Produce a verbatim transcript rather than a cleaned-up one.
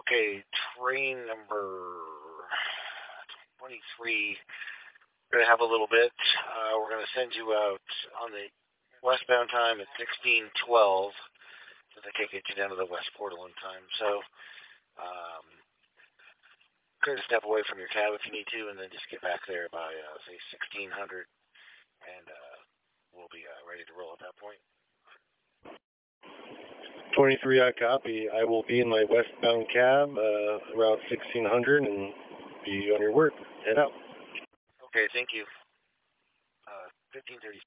Okay, train number twenty-three. We're going to have a little bit. Uh, we're going to send you out on the westbound time at sixteen twelve, so they can't get you down to the west portal in time. So, um, could step away from your cab if you need to, and then just get back there by, uh, say, sixteen hundred, and uh, we'll be uh, ready to roll at that point. twenty-three, I copy. I will be in my westbound cab uh, around sixteen hundred and be on your work. Head out. Okay, thank you. Uh, fifteen thirty.